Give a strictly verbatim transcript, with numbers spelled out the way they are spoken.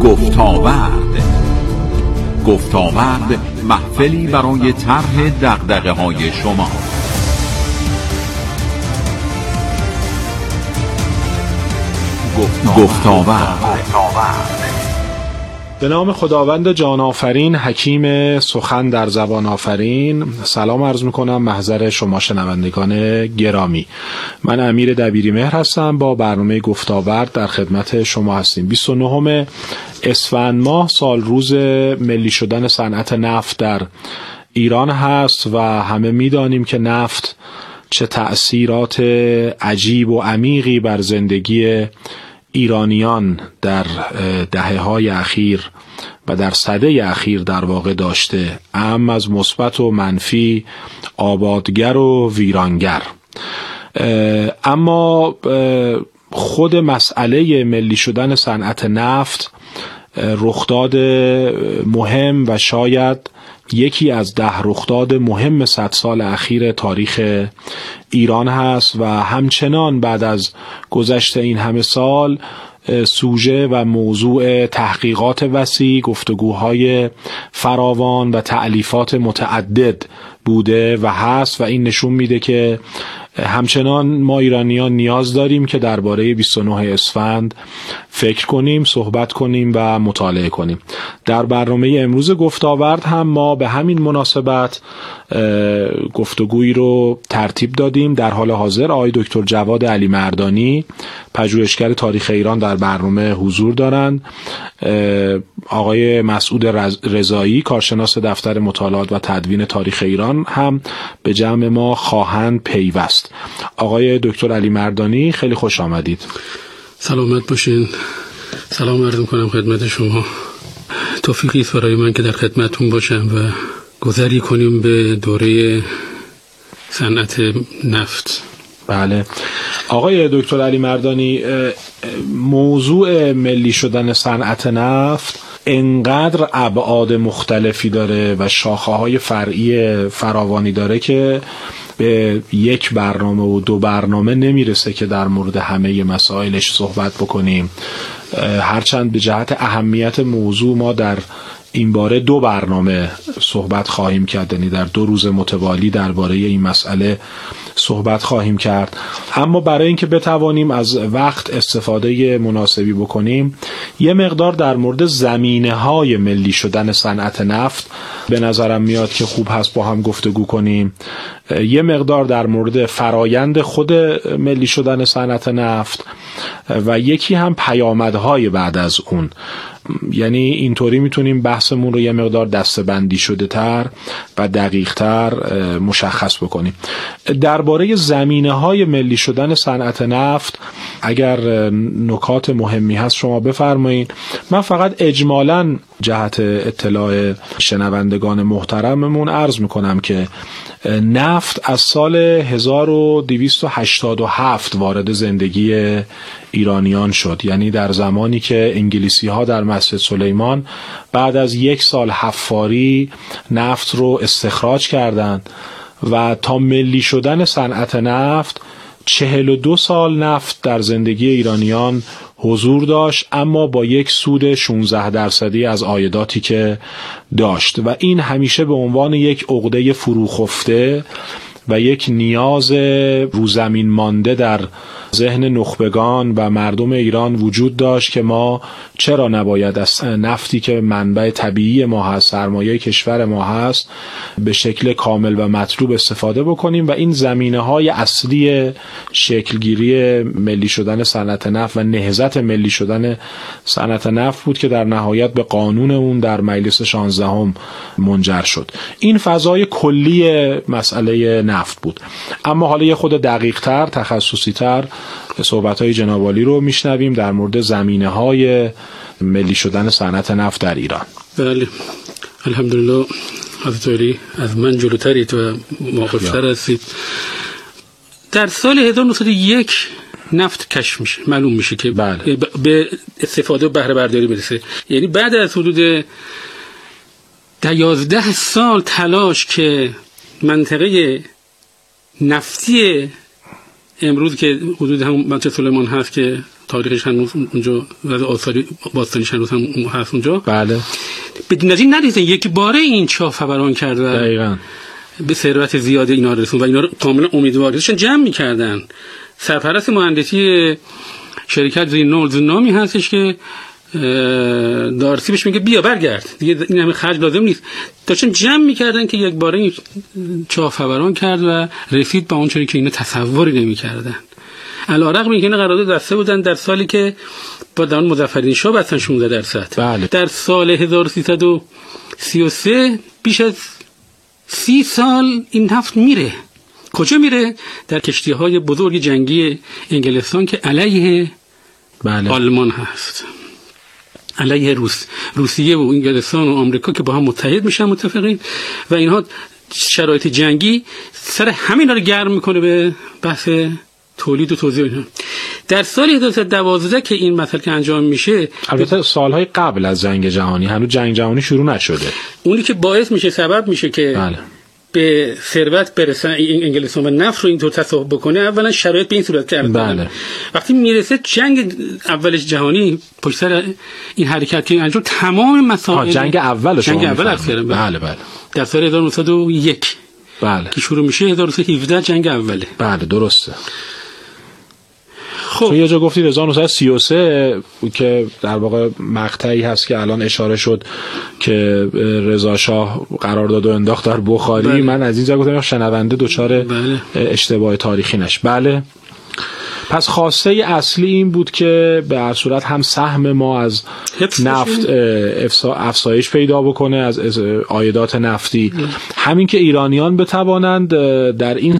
گفتاورد. گفتاورد محفلی برای طرح دغدغه‌های شما. گفتاورد. به نام خداوند جان آفرین، حکیم سخن در زبان آفرین. سلام عرض میکنم محضر شما شنوندگان گرامی. من امیر دبیریمهر هستم، با برنامه گفتاورد در خدمت شما هستیم. بیست و نهم اسفند ماه سال روز ملی شدن صنعت نفت در ایران هست و همه میدانیم که نفت چه تأثیرات عجیب و عمیقی بر زندگی ایرانیان در دهه‌های اخیر و در سده اخیر در واقع داشته، اهم از مثبت و منفی، آبادگر و ویرانگر. اما خود مسئله ملی شدن صنعت نفت رخداد مهم و شاید یکی از ده رخداد مهم صد سال اخیر تاریخ ایران هست و همچنان بعد از گذشت این همه سال سوژه و موضوع تحقیقات وسیع، گفتگوهای فراوان و تألیفات متعدد بوده و هست و این نشون میده که همچنان ما ایرانیان نیاز داریم که درباره بیست و نه اسفند فکر کنیم، صحبت کنیم و مطالعه کنیم. در برنامه امروز گفتاورد هم ما به همین مناسبت گفتگویی رو ترتیب دادیم. در حال حاضر آقای دکتر جواد علی مردانی، پژوهشگر تاریخ ایران، در برنامه حضور دارند. آقای مسعود رضایی، کارشناس دفتر مطالعات و تدوین تاریخ ایران، هم به جمع ما خواهند پیوست. آقای دکتر علی مردانی، خیلی خوش آمدید. سلامت باشین. سلام عرض می‌کنم خدمت شما. توفیقی است برای من که در خدمتتون باشم و گذری کنیم به دوره صنعت نفت. بله آقای دکتر علی مردانی، موضوع ملی شدن صنعت نفت انقدر ابعاد مختلفی داره و شاخه‌های فرعی فراوانی داره که به یک برنامه و دو برنامه نمیرسه که در مورد همه مسائلش صحبت بکنیم. هرچند به جهت اهمیت موضوع ما در این باره دو برنامه صحبت خواهیم کرد، یعنی در دو روز متوالی درباره این مسئله صحبت خواهیم کرد. اما برای اینکه بتوانیم از وقت استفاده مناسبی بکنیم، یه مقدار در مورد زمینه‌های ملی شدن صنعت نفت به نظرم میاد که خوب هست با هم گفتگو کنیم. یه مقدار در مورد فرایند خود ملی شدن صنعت نفت و یکی هم پیامدهای بعد از اون. یعنی اینطوری میتونیم بحثمون رو یه مقدار دسته‌بندی شده تر و دقیق تر مشخص بکنیم. درباره زمینه‌های ملی شدن صنعت نفت اگر نکات مهمی هست شما بفرمایید. من فقط اجمالاً جهت اطلاع شنوندگان محترممون عرض میکنم که نفت از سال هزار و دویست و هشتاد و هفت وارد زندگی ایرانیان شد، یعنی در زمانی که انگلیسی ها در مسجد سلیمان بعد از یک سال حفاری نفت رو استخراج کردند و تا ملی شدن صنعت نفت چهل و دو سال نفت در زندگی ایرانیان حضور داشت، اما با یک سود شانزده درصدی از عایداتی که داشت و این همیشه به عنوان یک عقده فروخفته و یک نیاز روزمین مانده در ذهن نخبگان و مردم ایران وجود داشت که ما چرا نباید از نفتی که منبع طبیعی ما هست، سرمایه کشور ما هست، به شکل کامل و مطلوب استفاده بکنیم و این زمینه‌های اصلی شکلگیری ملی شدن صنعت نفت و نهضت ملی شدن صنعت نفت بود که در نهایت به قانون اون در مجلس شانزدهم منجر شد. این فضای کلی مسئله نفت بود. اما حالا یه خود دقیق‌تر، تخصصی‌تر صحبت‌های جناب عالی رو میشنویم در مورد زمینه‌های ملی شدن صنعت نفت در ایران. بله، الحمدلله حضرت علی از من جلوترید و موقفتر هستید. در سال هزار و نهصد و یک نفت کشف میشه، معلوم میشه که بله. به استفاده و بهره برداری برسه. یعنی بعد از حدود دوازده سال تلاش که منطقه نفتی امروز که حدود همون مسجد سلیمان هست که تاریخش هنوز اونجا و آثاری باستانیش هنوز هم هست اونجا. بله. بدون از این ندیدن یک باره این چاه فوران کرد و دقیقاً به ثروت زیاد اینا رسون و اینا رو کاملا امیدوار داشتن جمع می‌کردن. سرپرست مهندسی شرکت زینولز نامی هستش که دارسی بهش میگه بیا برگرد دیگه این همه خرج لازم نیست. داشتن جمع می‌کردن که یک باره این چاه فوران کرد و رسید به اون چیزی که اینا تصوری نمی‌کردن. علی‌رغم اینکه اینا قرارداد بسته بودن در سالی که با دان مظفرالدین شاه بستن شانزده درصد. بله. در سال هزار و سیصد و سی و سه بیش از سی سال این نفت میره. کجا میره؟ در کشتی‌های بزرگ جنگی انگلستان که علیه بله. آلمان هست، علیه روس روسیه و انگلستان و آمریکا که با هم متحد میشن متفقین و اینها شرایط جنگی سر همین رو گرم میکنه به بحث تولید و توزیع اینها. در سال هزار و سیصد و دوازده که این مسئله که انجام میشه، البته سالهای قبل از جنگ جهانی، هنوز جنگ جهانی شروع نشده، اونی که باعث میشه سبب میشه که بله. به ثروت برسن انگلستان و نفت رو اینطور تصاحب بکنه، اولا شرایط به این صورت کرده. بله. وقتی میرسه جنگ اول جهانی پشت سر این حرکت که انجام تمام مسائل جنگ اول جنگ اول است. بله بله. در سال هزار و نهصد و یک بله که شروع میشه، هزار و نهصد و هفده جنگ اوله. بله درسته. خب تو یه جا گفتید هزار و نهصد و سی و سه که در واقع مقطعی هست که الان اشاره شد که رضا شاه قرارداد انداخت در بخاری. بله. من از اینجا گفتم شنونده دچار بله. اشتباه تاریخی نشه. بله. پس خواسته اصلی این بود که به هر صورت هم سهم ما از نفت افزایش پیدا بکنه، از عایدات نفتی، همین که ایرانیان بتوانند در این